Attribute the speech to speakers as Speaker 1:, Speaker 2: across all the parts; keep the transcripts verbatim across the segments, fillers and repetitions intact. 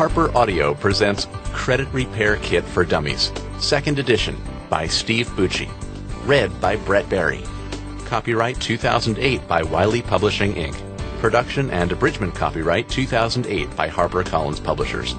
Speaker 1: Harper Audio presents Credit Repair Kit for Dummies, second edition by Steve Bucci. Read by Brett Barry. Copyright two thousand eight by Wiley Publishing, Incorporated. Production and abridgment copyright two thousand eight by HarperCollins Publishers.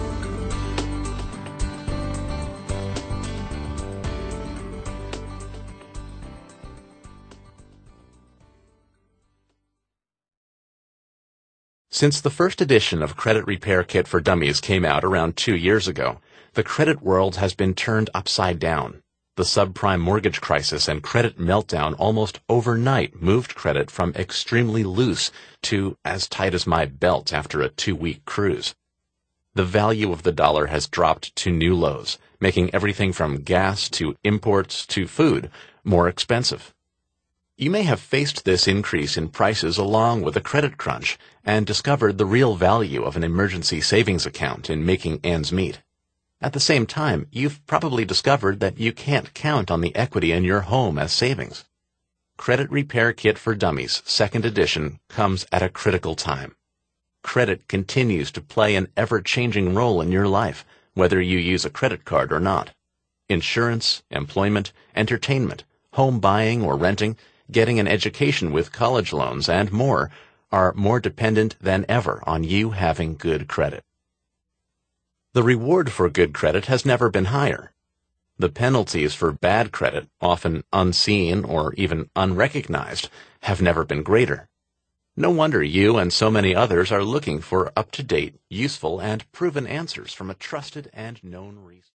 Speaker 1: Since the first edition of Credit Repair Kit for Dummies came out around two years ago, the credit world has been turned upside down. The subprime mortgage crisis and credit meltdown almost overnight moved credit from extremely loose to as tight as my belt after a two-week cruise. The value of the dollar has dropped to new lows, making everything from gas to imports to food more expensive. You may have faced this increase in prices along with a credit crunch and discovered the real value of an emergency savings account in making ends meet. At the same time, you've probably discovered that you can't count on the equity in your home as savings. Credit Repair Kit for Dummies, second edition, comes at a critical time. Credit continues to play an ever-changing role in your life, whether you use a credit card or not. Insurance, employment, entertainment, home buying or renting, getting an education with college loans, and more are more dependent than ever on you having good credit. The reward for good credit has never been higher. The penalties for bad credit, often unseen or even unrecognized, have never been greater. No wonder you and so many others are looking for up-to-date, useful, and proven answers from a trusted and known resource.